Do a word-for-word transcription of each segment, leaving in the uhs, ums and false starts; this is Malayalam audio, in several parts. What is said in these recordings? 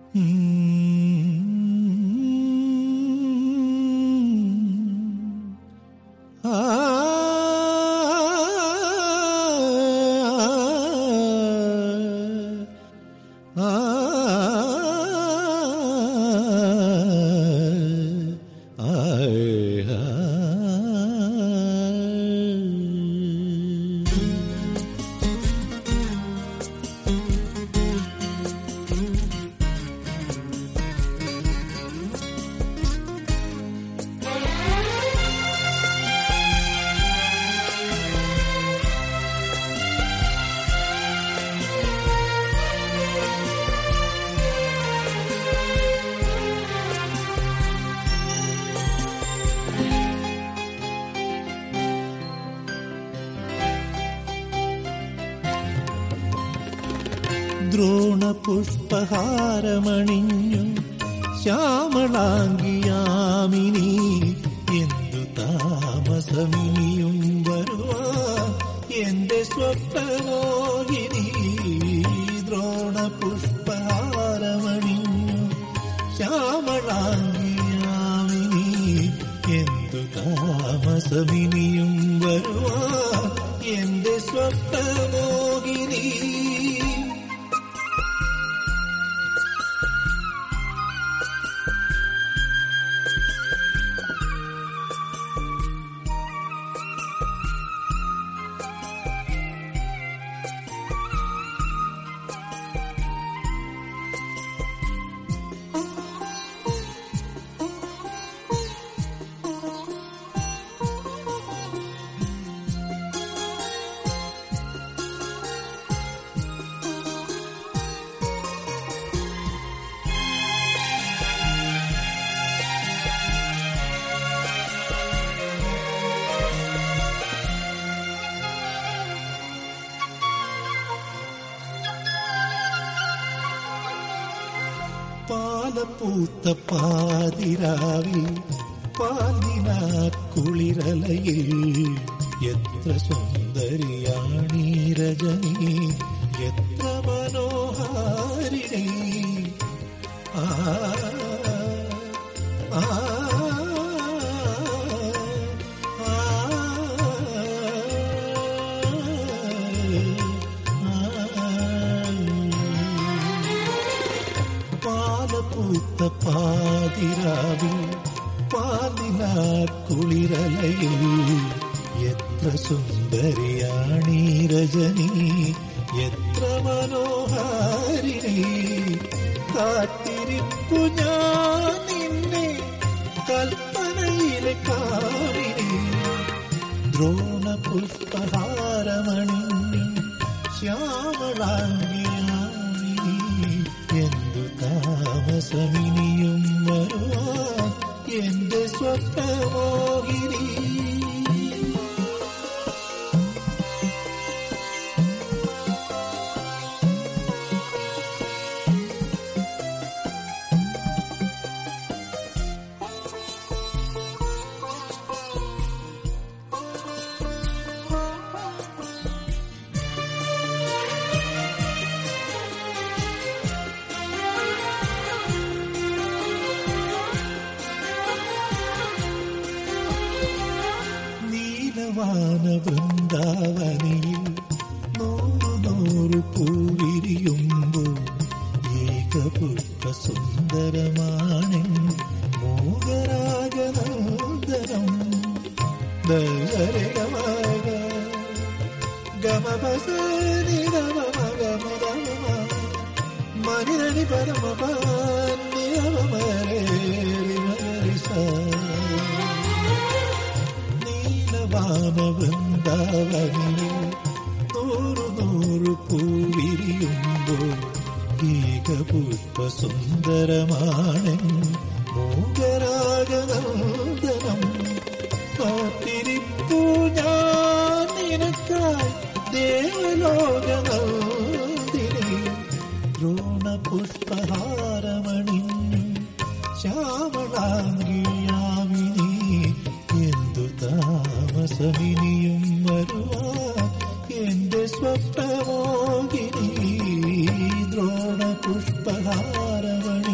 ദ്രോണപുഷ്പഹാരമണിഞ്ഞു ശ്യാമളാംഗിയാമിനി എന്തു താമസമിനിയും വരുവാ എന്റെ സ്വപ്നമോഹിനി. ദ്രോണപുഷ്പഹാരമണിഞ്ഞു ശ്യാമളാംഗിയാമിനി എന്തു താമസമിനിയും വരുവാ എന്റെ സ്വപ്നമോഹിനി. പാലപ്പൂത്ത പാതിരാവിൽ പാലിന കുളിരലയിൽ എത്ര സുന്ദരിയാണീ രജനി, എത്ര മനോഹാരിണി. ആ ആ പാലപ്പൂത്ത പാതിരാവിൽ പാലിന കുളിരലയിൽ എത്ര സുന്ദരിയാണീ രജനി, എത്ര മനോഹാരിണി. കാത്തിരിപ്പു ഞാൻ നിന്നെ കൽപ്പനയിലെ കാവിനി. ദ്രോണപുഷ്പഹാരമണിഞ്ഞു ശ്യാമളാംഗിയാമിനി എന്തു താമസമിനിയും വരുവാൻ എന്റെ സ്വപ്നമോഹിനി. വൃന്ദാവനിയിൽ നൂറു നൂറു പൂവിരിയുമ്പോൾ ഏകപുഷ്പ സുന്ദരമാണ് മോഹരാഗനന്ദനം. ദരഗമഗ ഗമപസനി ഗമഗമഗമ മനിരണി പരമപാന്യ മരേരിമരിസ. വൃന്ദാവനിയിൽ നൂറു നൂറു പൂവിരിയുമ്പോൾ ഏകപുഷ്പ സുന്ദരമാണ് മോഹരാഗനന്ദനം. കാത്തിരിപ്പു ഞാൻ നിനക്കായി ദേവലോകനന്ദിനി. ദ്രോണപുഷ്പഹാരമണിഞ്ഞു ശ്യാമളാംഗിയാമിനി എന്തു താമസമിനിയും വരുവാൻ എന്റെ സ്വപ്നമോഹിനി. ദ്രോണപുഷ്പഹാരമണി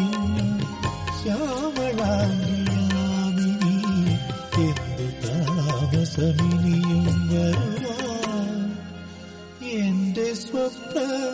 അർദ്ധാംഗിയാമിനി എന്തു താമസമിനിയും വരുവാൻ എന്റെ സ്വപ്ന